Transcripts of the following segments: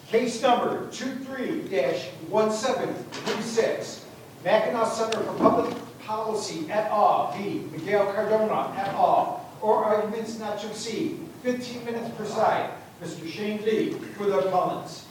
Case number 23-1736, Mackinac Center for Public Policy et al. v. Miguel Cardona et al. Or arguments not to exceed 15 minutes per side. Mr. Shane Lee for the appellants.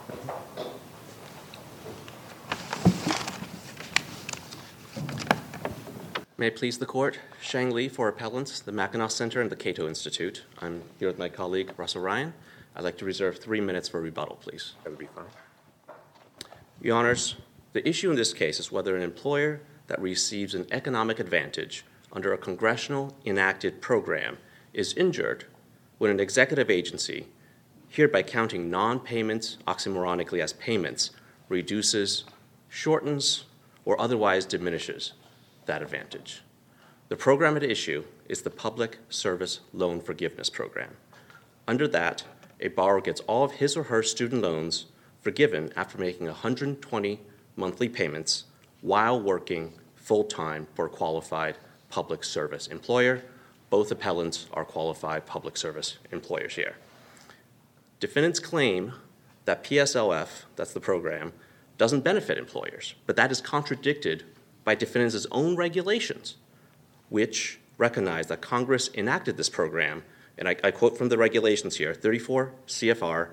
May it please the Court, Shang Li for appellants, the Mackinac Center and the Cato Institute. I'm here with my colleague, Russell Ryan. I'd like to reserve 3 minutes for rebuttal, please. That would be fine. Your Honors, the issue in this case is whether an employer that receives an economic advantage under a congressional enacted program is injured when an executive agency, hereby counting non-payments oxymoronically as payments, reduces, shortens, or otherwise diminishes that advantage. The program at issue is the Public Service Loan Forgiveness Program. Under that, a borrower gets all of his or her student loans forgiven after making 120 monthly payments while working full-time for a qualified public service employer. Both appellants are qualified public service employers here. Defendants claim that PSLF, that's the program, doesn't benefit employers, but that is contradicted by defendants' own regulations, which recognize that Congress enacted this program, and I quote from the regulations here, 34 CFR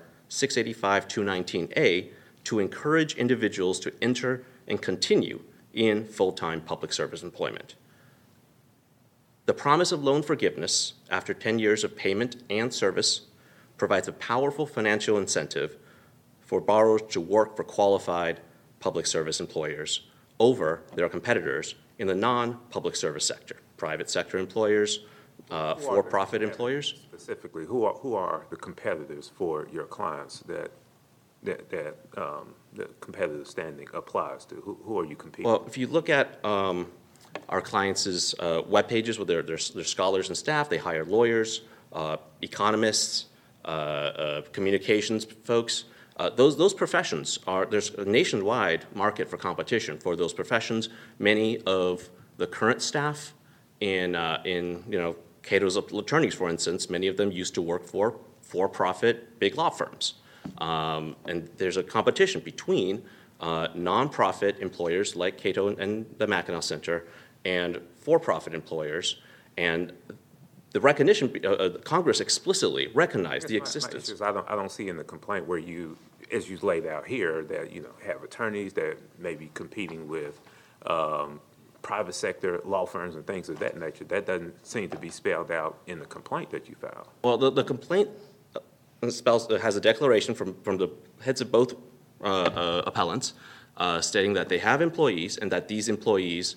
685-219A, to encourage individuals to enter and continue in full-time public service employment. The promise of loan forgiveness after 10 years of payment and service provides a powerful financial incentive for borrowers to work for qualified public service employers over their competitors in the non-public service sector, private sector employers, for-profit employers. Specifically, who are the competitors for your clients that the competitive standing applies to? Who are you competing with? Well, if you look at our clients' web pages with their scholars and staff, they hire lawyers, economists, communications folks. Those professions there's a nationwide market for competition for those professions. Many of the current staff in Cato's attorneys, for instance, many of them used to work for-profit big law firms. And there's a competition between nonprofit employers like Cato and the Mackinac Center and for-profit employers. And the recognition, Congress explicitly recognized the existence. I don't see in the complaint where you, as you laid out here, that have attorneys that may be competing with private sector law firms and things of that nature. That doesn't seem to be spelled out in the complaint that you filed. Well, the complaint has a declaration from the heads of both appellants stating that they have employees and that these employees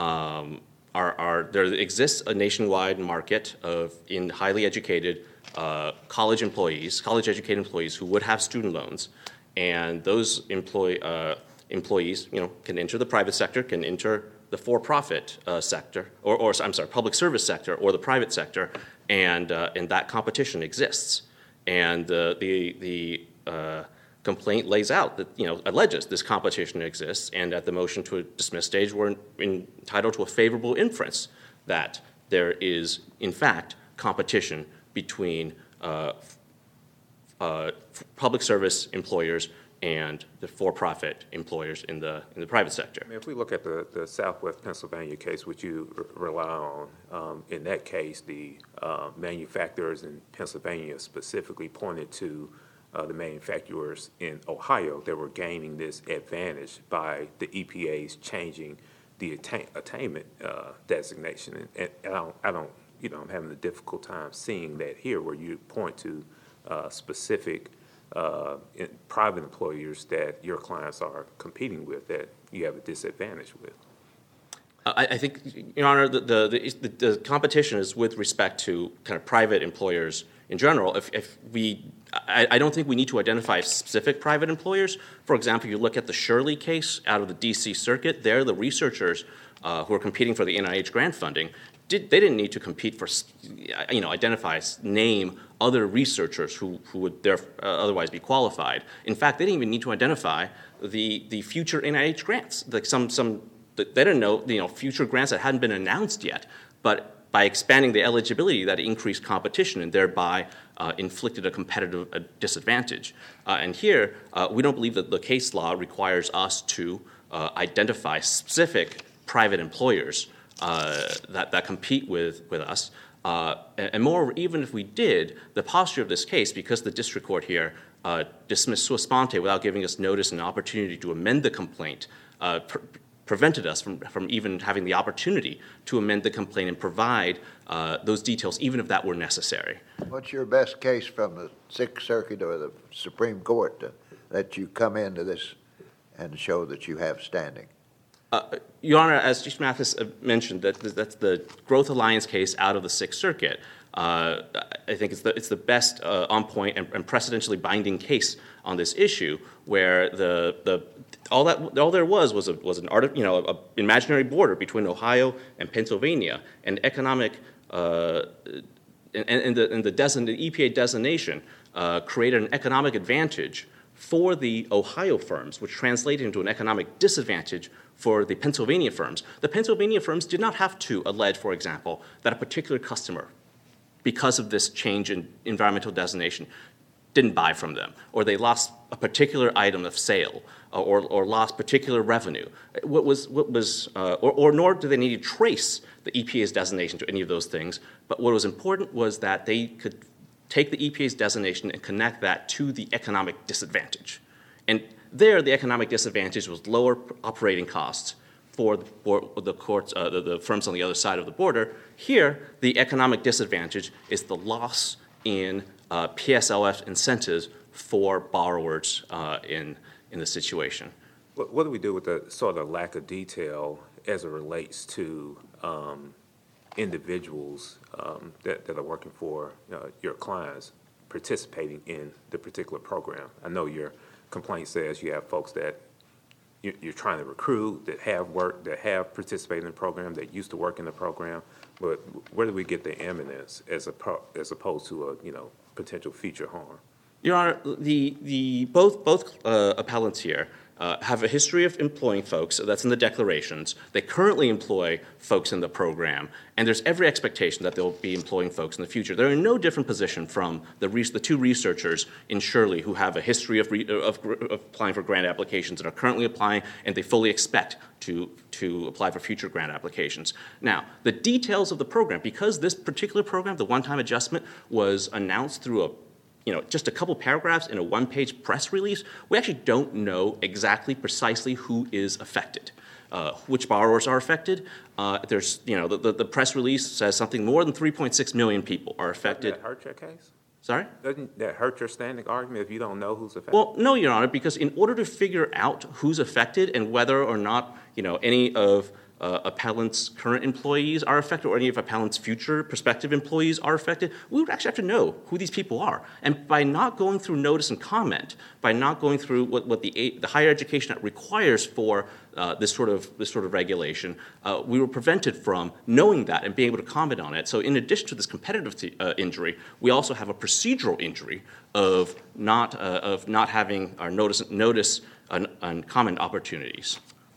there exists a nationwide market in highly educated college-educated employees who would have student loans, and those employees, can enter the private sector, can enter the for-profit sector, or public service sector, or the private sector, and that competition exists. And the complaint lays out that, alleges this competition exists, and at the motion to dismiss stage, we're entitled to a favorable inference that there is, in fact, competition between public service employers and the for-profit employers in the private sector. If we look at the Southwest Pennsylvania case, which you rely on, in that case, the manufacturers in Pennsylvania specifically pointed to the manufacturers in Ohio that were gaining this advantage by the EPA's changing the attainment designation. And I'm having a difficult time seeing that here, where you point to specific private employers that your clients are competing with that you have a disadvantage with. I think, Your Honor, the competition is with respect to kind of private employers in general. I don't think we need to identify specific private employers. For example, you look at the Shirley case out of the D.C. Circuit. There, the researchers who are competing for the NIH grant funding, they didn't need to compete for, name other researchers who would otherwise be qualified. In fact, they didn't even need to identify the future NIH grants. Like they didn't know, future grants that hadn't been announced yet. But by expanding the eligibility, that increased competition and thereby inflicted a competitive disadvantage. And here, we don't believe that the case law requires us to identify specific private employers that compete with us. And moreover, even if we did, the posture of this case, because the district court here dismissed sua sponte without giving us notice and opportunity to amend the complaint, prevented us from even having the opportunity to amend the complaint and provide those details, even if that were necessary. What's your best case from the Sixth Circuit or the Supreme Court to let you come into this and show that you have standing? Your Honor, as Chief Mathis mentioned, that's the Growth Alliance case out of the Sixth Circuit. I think it's the best on point and precedentially binding case on this issue, where all there was an imaginary border between Ohio and Pennsylvania, and economic and the EPA designation created an economic advantage for the Ohio firms, which translated into an economic disadvantage for the Pennsylvania firms. The Pennsylvania firms did not have to allege, for example, that a particular customer, because of this change in environmental designation, didn't buy from them, or they lost a particular item of sale, or lost particular revenue. Nor do they need to trace the EPA's designation to any of those things. But what was important was that they could take the EPA's designation and connect that to the economic disadvantage. And there, the economic disadvantage was lower operating costs for the firms on the other side of the border. Here, the economic disadvantage is the loss in PSLF incentives for borrowers in the situation. What do we do with the sort of lack of detail as it relates to individuals that are working for your clients participating in the particular program? I know your complaint says you have folks that you're trying to recruit, that have worked, that have participated in the program, that used to work in the program, but where do we get the eminence as opposed to a potential future harm? Your Honor, both appellants here have a history of employing folks. So that's in the declarations. They currently employ folks in the program, and there's every expectation that they'll be employing folks in the future. They're in no different position from the two researchers in Shirley who have a history of applying for grant applications and are currently applying, and they fully expect to apply for future grant applications. Now, the details of the program, because this particular program, the one-time adjustment, was announced through just a couple paragraphs in a one-page press release, we actually don't know exactly precisely who is affected, which borrowers are affected. The press release says something more than 3.6 million people are affected. Doesn't that hurt your case? Sorry? Doesn't that hurt your standing argument if you don't know who's affected? Well, no, Your Honor, because in order to figure out who's affected and whether or not any of appellant's current employees are affected or any of appellant's future prospective employees are affected, we would actually have to know who these people are. And by not going through notice and comment, by not going through what the Higher Education Act requires for this sort of regulation, we were prevented from knowing that and being able to comment on it. So in addition to this competitive injury, we also have a procedural injury of not having our notice and comment opportunities.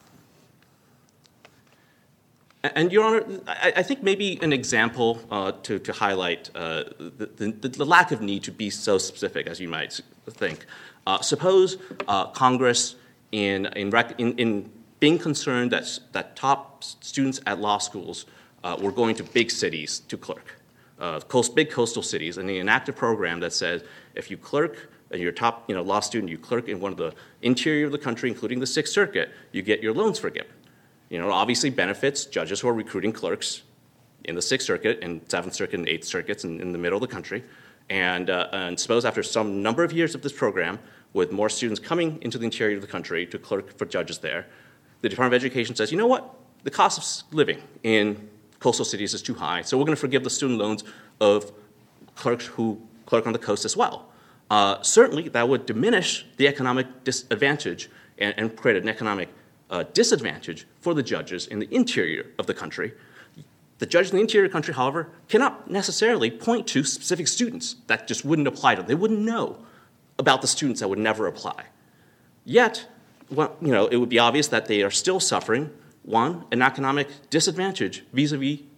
And, Your Honor, I think maybe an example to highlight the lack of need to be so specific as you might think. Suppose Congress, in being concerned that top students at law schools were going to big cities to clerk, big coastal cities, and they enact a program that says if you clerk, and you're a top law student, you clerk in one of the interior of the country, including the Sixth Circuit, you get your loans forgiven. Obviously benefits judges who are recruiting clerks in the Sixth Circuit and Seventh Circuit and Eighth Circuits in the middle of the country. And suppose after some number of years of this program, with more students coming into the interior of the country to clerk for judges there, the Department of Education says, you know what? The cost of living in coastal cities is too high, so we're going to forgive the student loans of clerks who clerk on the coast as well. Certainly, that would diminish the economic disadvantage and create an economic disadvantage for the judges in the interior of the country. The judges in the interior of the country, however, cannot necessarily point to specific students that just wouldn't apply to them. They wouldn't know about the students that would never apply. Yet, it would be obvious that they are still suffering, one, an economic disadvantage vis-a-vis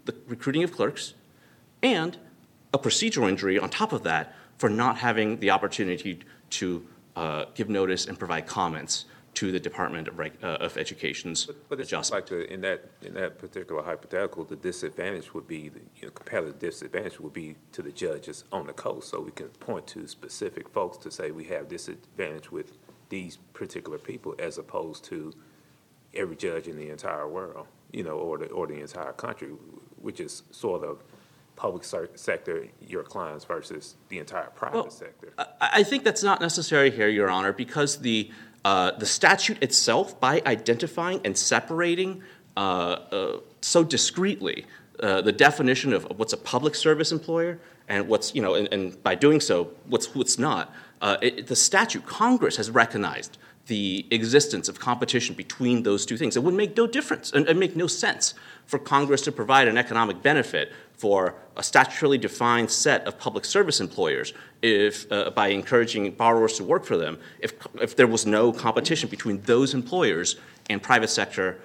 the recruiting of clerks, and a procedural injury on top of that for not having the opportunity to give notice and provide comments to the Department of Education's But it's just adjustment. like in that particular hypothetical, the disadvantage would be, competitive disadvantage would be to the judges on the coast. So we can point to specific folks to say we have disadvantage with these particular people as opposed to every judge in the entire world, or the entire country, which is sort of public sector, your clients versus the entire private sector. I think that's not necessary here, Your Honor, because the statute itself, by identifying and separating so discreetly the definition of what's a public service employer and what's, and by doing so, what's not, the statute, Congress has recognized the existence of competition between those two things. It would make no difference and make no sense for Congress to provide an economic benefit for a statutorily defined set of public service employers if by encouraging borrowers to work for them if there was no competition between those employers and private sector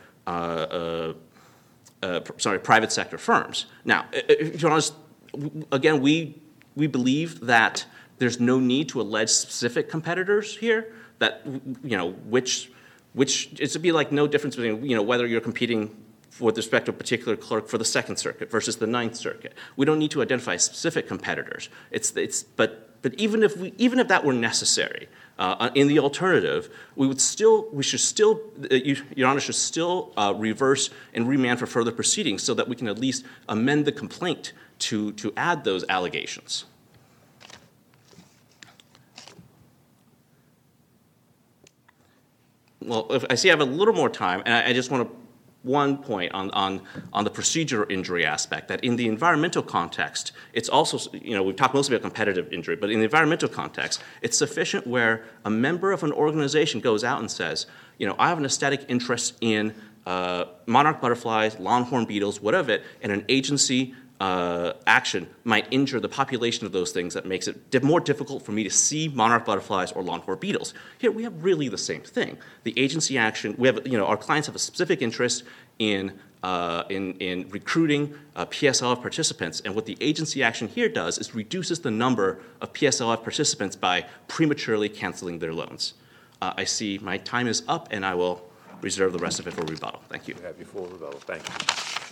private sector firms. Now, if you're honest, again, we believe that there's no need to allege specific competitors here. That which it would be like no difference between whether you're competing with respect to a particular clerk for the Second Circuit versus the Ninth Circuit. We don't need to identify specific competitors. But even if that were necessary, in the alternative, Your Honor should still reverse and remand for further proceedings so that we can at least amend the complaint to add those allegations. Well, I see I have a little more time, and I just want to one point on the procedural injury aspect, that in the environmental context, it's also, we've talked mostly about competitive injury, but in the environmental context, it's sufficient where a member of an organization goes out and says, I have an aesthetic interest in monarch butterflies, longhorn beetles, whatever it, and an agency action might injure the population of those things that makes it more difficult for me to see monarch butterflies or longhorn beetles. Here we have really the same thing. The agency action, we have, our clients have a specific interest in recruiting PSLF participants, and what the agency action here does is reduces the number of PSLF participants by prematurely canceling their loans. I see my time is up, and I will reserve the rest of it for rebuttal. Thank you. You have your full rebuttal. Thank you.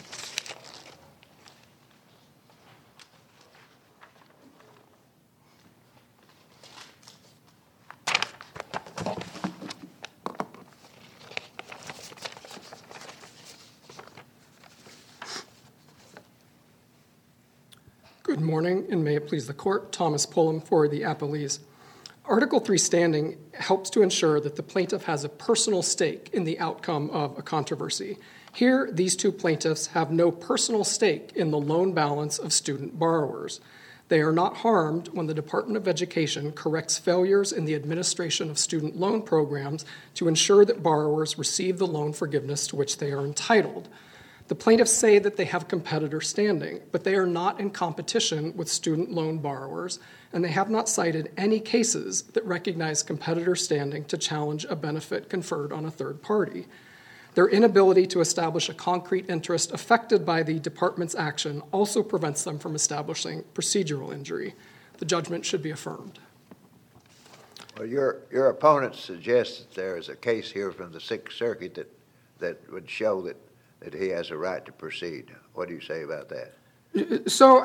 Good morning, and may it please the Court. Thomas Pullum for the appellees. Article 3 standing helps to ensure that the plaintiff has a personal stake in the outcome of a controversy. Here, these two plaintiffs have no personal stake in the loan balance of student borrowers. They are not harmed when the Department of Education corrects failures in the administration of student loan programs to ensure that borrowers receive the loan forgiveness to which they are entitled. The plaintiffs say that they have competitor standing, but they are not in competition with student loan borrowers, and they have not cited any cases that recognize competitor standing to challenge a benefit conferred on a third party. Their inability to establish a concrete interest affected by the department's action also prevents them from establishing procedural injury. The judgment should be affirmed. Well, your opponent suggests that there is a case here from the Sixth Circuit that would show that he has a right to proceed. What do you say about that? So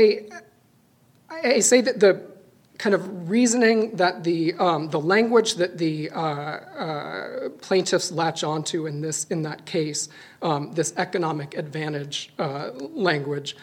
I say that the kind of reasoning that the language that the plaintiffs latch onto in that case, this economic advantage language,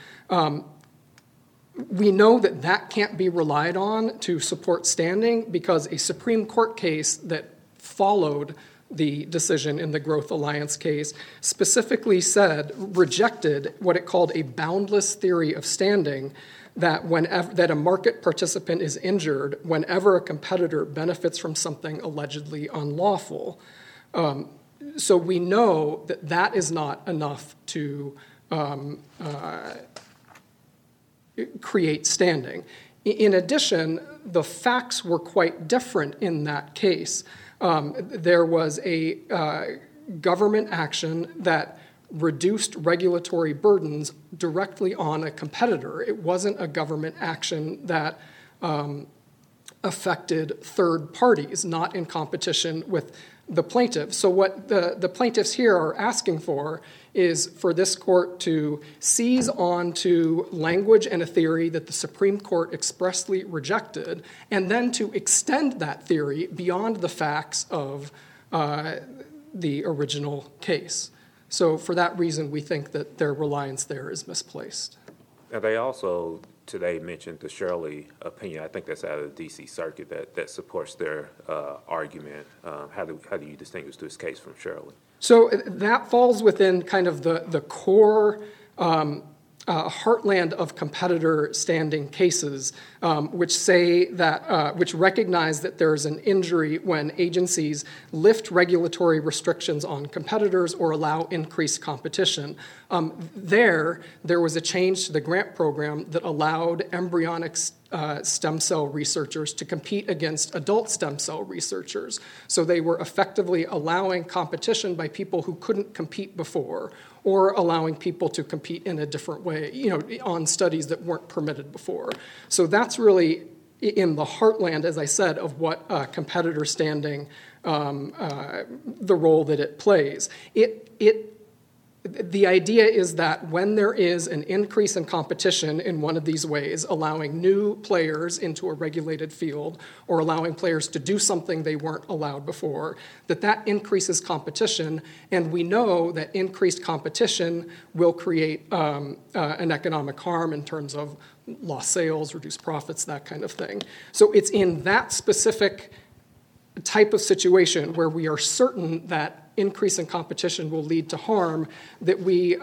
we know that can't be relied on to support standing because a Supreme Court case that followed the decision in the Growth Alliance case specifically rejected what it called a boundless theory of standing, that a market participant is injured whenever a competitor benefits from something allegedly unlawful. So we know that is not enough to create standing. In addition, the facts were quite different in that case. There was a government action that reduced regulatory burdens directly on a competitor. It wasn't a government action that affected third parties, not in competition with the plaintiff. So what the plaintiffs here are asking for is for this court to seize on to language and a theory that the Supreme Court expressly rejected, and then to extend that theory beyond the facts of the original case. So for that reason, we think that their reliance there is misplaced. Now, they also today mentioned the Shirley opinion. I think that's out of the D.C. Circuit that supports their argument. How do you distinguish this case from Shirley? So that falls within kind of the core heartland of competitor standing cases, which say that, which recognize that there's an injury when agencies lift regulatory restrictions on competitors or allow increased competition. There was a change to the grant program that allowed embryonic stem cell researchers to compete against adult stem cell researchers. So they were effectively allowing competition by people who couldn't compete before, or allowing people to compete in a different way, on studies that weren't permitted before. So that's really in the heartland, as I said, of what competitor standing, the role that it plays. The idea is that when there is an increase in competition in one of these ways, allowing new players into a regulated field or allowing players to do something they weren't allowed before, that increases competition, and we know that increased competition will create an economic harm in terms of lost sales, reduced profits, that kind of thing. So it's in that specific type of situation where we are certain that increase in competition will lead to harm that we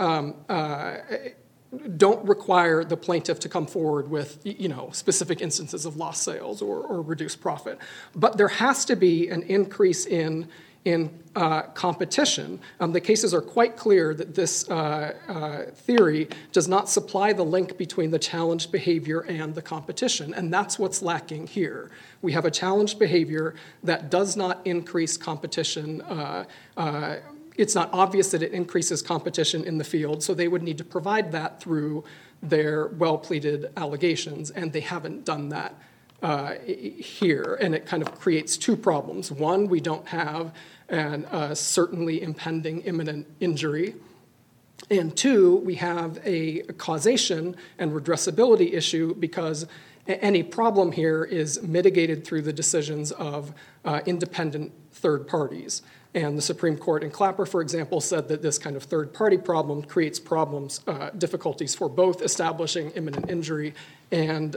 don't require the plaintiff to come forward with specific instances of lost sales or reduced profit. But there has to be an increase in competition. The cases are quite clear that this theory does not supply the link between the challenged behavior and the competition, and that's what's lacking here. We have a challenged behavior that does not increase competition. It's not obvious that it increases competition in the field, so they would need to provide that through their well-pleaded allegations, and they haven't done that here, and it kind of creates two problems. One, we don't have an certainly impending imminent injury, and two, we have a causation and redressability issue because any problem here is mitigated through the decisions of independent third parties. And the Supreme Court in Clapper, for example, said that this kind of third-party problem creates difficulties for both establishing imminent injury and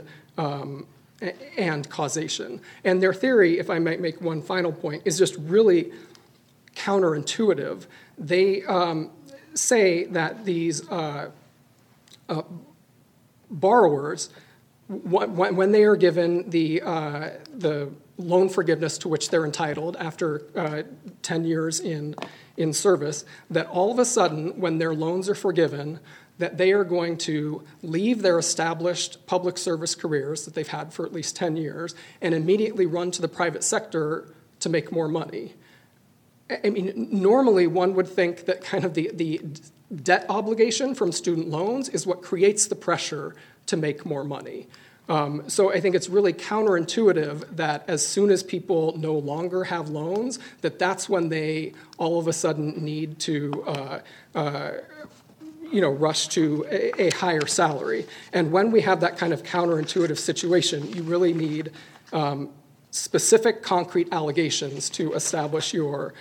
causation. And their theory, if I might make one final point, is just really counterintuitive. They say that these borrowers, when they are given the loan forgiveness to which they're entitled after 10 years in service, that all of a sudden, when their loans are forgiven, that they are going to leave their established public service careers that they've had for at least 10 years and immediately run to the private sector to make more money. I mean, normally one would think that kind of the debt obligation from student loans is what creates the pressure to make more money. So I think it's really counterintuitive that as soon as people no longer have loans, that's when they all of a sudden need to rush to a higher salary. And when we have that kind of counterintuitive situation, you really need specific concrete allegations to establish your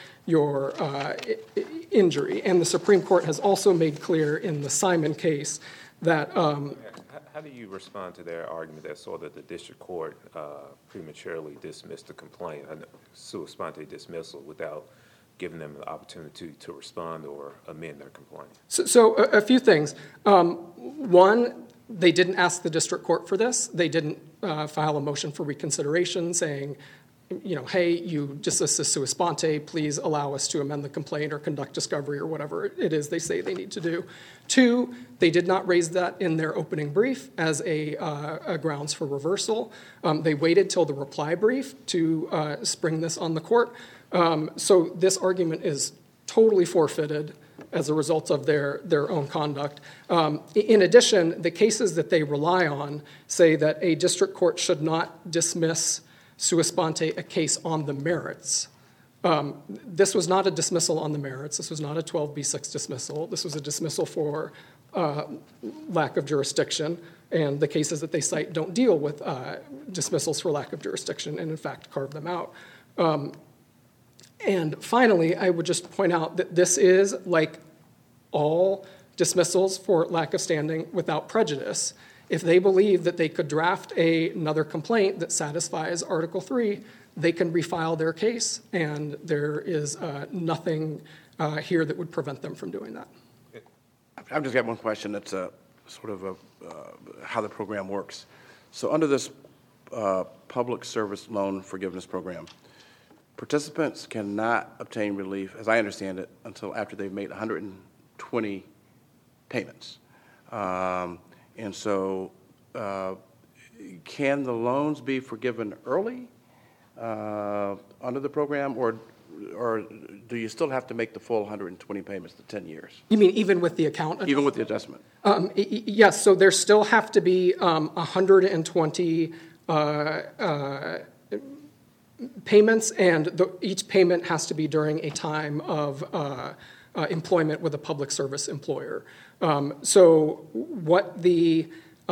injury. And the Supreme Court has also made clear in the Simon case that how do you respond to their argument that sort of the district court prematurely dismissed the complaint, sua sponte dismissal, without giving them the opportunity to respond or amend their complaint? So a few things. One, they didn't ask the district court for this. They didn't file a motion for reconsideration saying, hey, you dismissed this sua sponte, please allow us to amend the complaint or conduct discovery or whatever it is they say they need to do. Two, they did not raise that in their opening brief as a grounds for reversal. They waited till the reply brief to spring this on the court. So this argument is totally forfeited. as a result of their own conduct. In addition, the cases that they rely on say that a district court should not dismiss sua sponte a case on the merits. This was not a dismissal on the merits. This was not a 12b6 dismissal. This was a dismissal for lack of jurisdiction, and the cases that they cite don't deal with dismissals for lack of jurisdiction and, in fact, carve them out. And finally, I would just point out that this is, like all dismissals for lack of standing, without prejudice. If they believe that they could draft another complaint that satisfies Article 3, they can refile their case, and there is nothing here that would prevent them from doing that. I've just got one question that's sort of how the program works. So under this public service loan forgiveness program, participants cannot obtain relief, as I understand it, until after they've made 120 payments. And so can the loans be forgiven early under the program, or do you still have to make the full 120 payments to 10 years? You mean even with the account? Even with the adjustment? Yes, so there still have to be 120 payments, and each payment has to be during a time of employment with a public service employer. So what the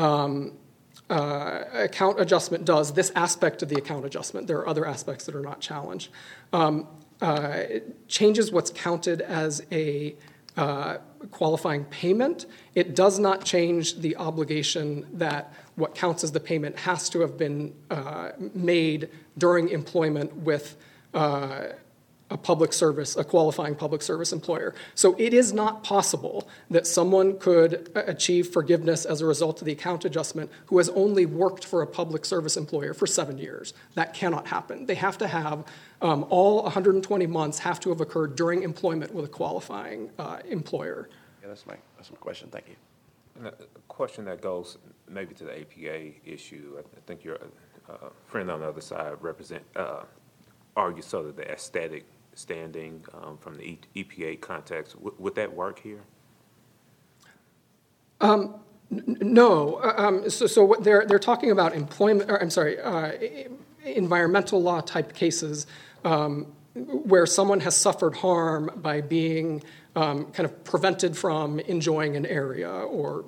account adjustment does, this aspect of the account adjustment, there are other aspects that are not challenged, it changes what's counted as a qualifying payment. It does not change the obligation that what counts as the payment has to have been made during employment with a qualifying public service employer. So it is not possible that someone could achieve forgiveness as a result of the account adjustment who has only worked for a public service employer for 7 years. That cannot happen. They have to have, all 120 months have to have occurred during employment with a qualifying employer. Yeah, that's my question. Thank you. And a question that goes maybe to the APA issue. I think your friend on the other side argues sort of the aesthetic standing from the EPA context. Would that work here? No. So what they're talking about environmental law type cases where someone has suffered harm by being kind of prevented from enjoying an area, or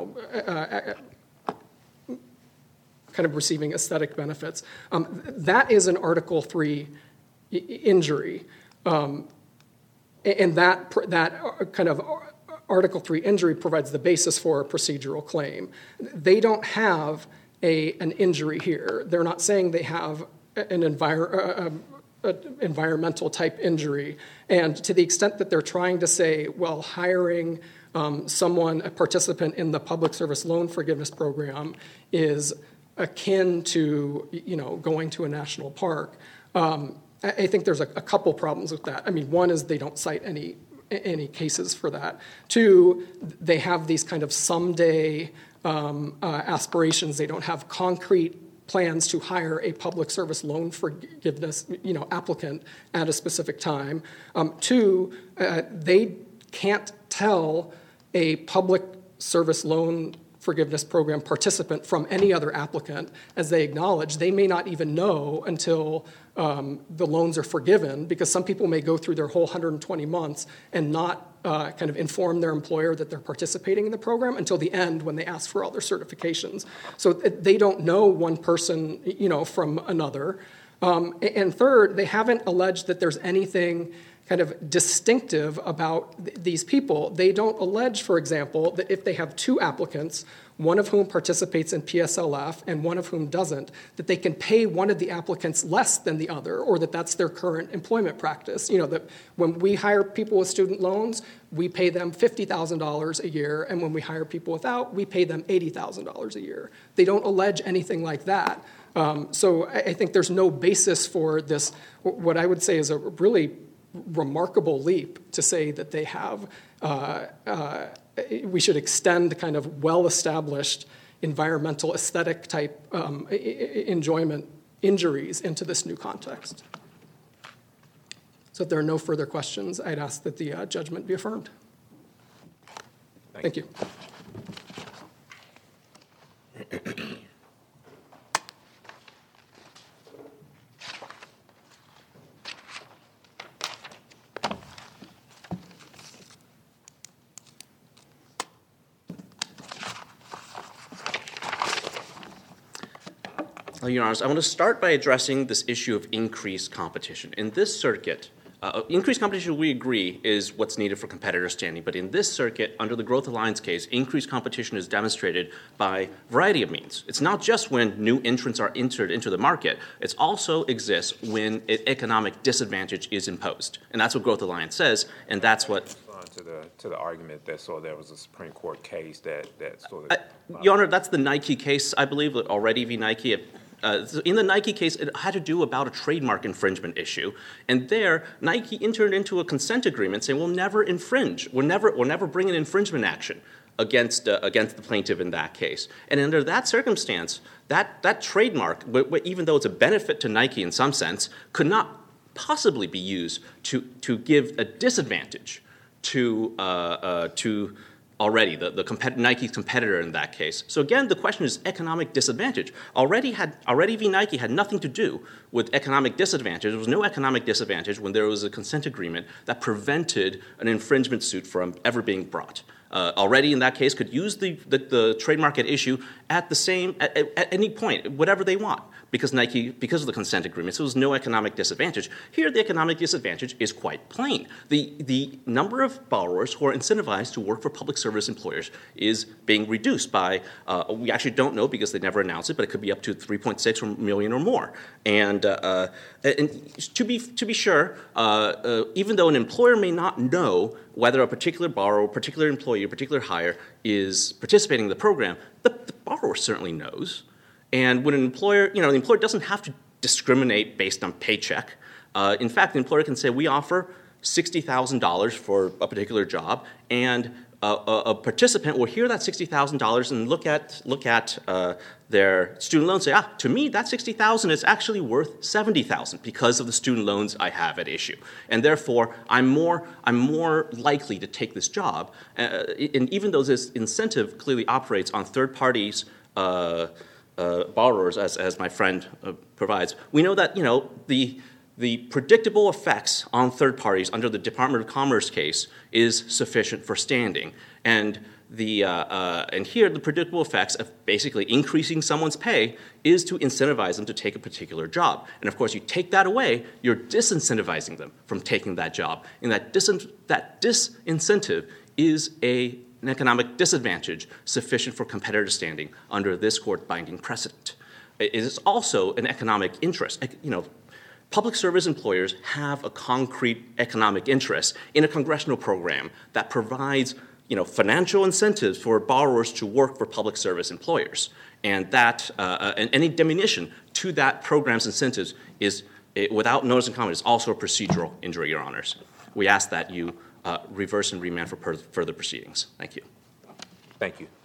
kind of receiving aesthetic benefits. That is an Article 3 injury, and that kind of Article 3 injury provides the basis for a procedural claim. They don't have an injury here. They're not saying they have an environmental type injury, and to the extent that they're trying to say, well, hiring a participant in the public service loan forgiveness program is akin to going to a national park. I think there's a couple problems with that. I mean, one is they don't cite any cases for that. Two, they have these kind of someday aspirations. They don't have concrete plans to hire a public service loan forgiveness applicant at a specific time. Two, they can't tell a public service loan forgiveness program participant from any other applicant. As they acknowledge, they may not even know until the loans are forgiven, because some people may go through their whole 120 months and not kind of inform their employer that they're participating in the program until the end when they ask for all their certifications. So they don't know one person from another. And third, they haven't alleged that there's anything kind of distinctive about these people. They don't allege, for example, that if they have two applicants, one of whom participates in PSLF and one of whom doesn't, that they can pay one of the applicants less than the other, or that that's their current employment practice. That when we hire people with student loans, we pay them $50,000 a year, and when we hire people without, we pay them $80,000 a year. They don't allege anything like that. So I think there's no basis for this, what I would say is a really remarkable leap to say that they have, we should extend kind of well-established environmental aesthetic type enjoyment injuries into this new context. So if there are no further questions, I'd ask that the judgment be affirmed. Thank you. Your Honors, I want to start by addressing this issue of increased competition. In this circuit, increased competition, we agree, is what's needed for competitor standing. But in this circuit, under the Growth Alliance case, increased competition is demonstrated by a variety of means. It's not just when new entrants are entered into the market. It also exists when an economic disadvantage is imposed. And that's what Growth Alliance says, and that's what... To the argument that there was a Supreme Court case that sort of... Your Honor, that's the Nike case, I believe, already v. Nike. In the Nike case, it had to do about a trademark infringement issue. And there, Nike entered into a consent agreement saying we'll never infringe. We'll never bring an infringement action against the plaintiff in that case. And under that circumstance, that trademark, even though it's a benefit to Nike in some sense, could not possibly be used to give a disadvantage to already Nike's competitor in that case. So again, the question is economic disadvantage. Already v. Nike had nothing to do with economic disadvantage. There was no economic disadvantage when there was a consent agreement that prevented an infringement suit from ever being brought. Already in that case could use the trademark at issue at any point, whatever they want, because of the consent agreement. So there was no economic disadvantage. Here, the economic disadvantage is quite plain. The number of borrowers who are incentivized to work for public service employers is being reduced by, we actually don't know because they never announced it, but it could be up to 3.6 million or more. And to be sure, even though an employer may not know whether a particular borrower, particular employee, or particular hire is participating in the program, the borrower certainly knows. And when an employer, the employer doesn't have to discriminate based on paycheck. In fact, the employer can say, we offer $60,000 for a particular job, and a participant will hear that $60,000 and look at their student loan and say, to me, that $60,000 is actually worth $70,000 because of the student loans I have at issue. And therefore, I'm more likely to take this job. And even though this incentive clearly operates on third parties' borrowers, as my friend provides, we know that the predictable effects on third parties under the Department of Commerce case is sufficient for standing. And here, the predictable effects of basically increasing someone's pay is to incentivize them to take a particular job. And of course, you take that away, you're disincentivizing them from taking that job. And that disincentive is an economic disadvantage sufficient for competitor standing under this court binding precedent. It is also an economic interest. Public service employers have a concrete economic interest in a congressional program that provides financial incentives for borrowers to work for public service employers. And that and any diminution to that program's incentives is, without notice and comment, is also a procedural injury, Your Honors. We ask that you reverse and remand for further proceedings. Thank you. Thank you.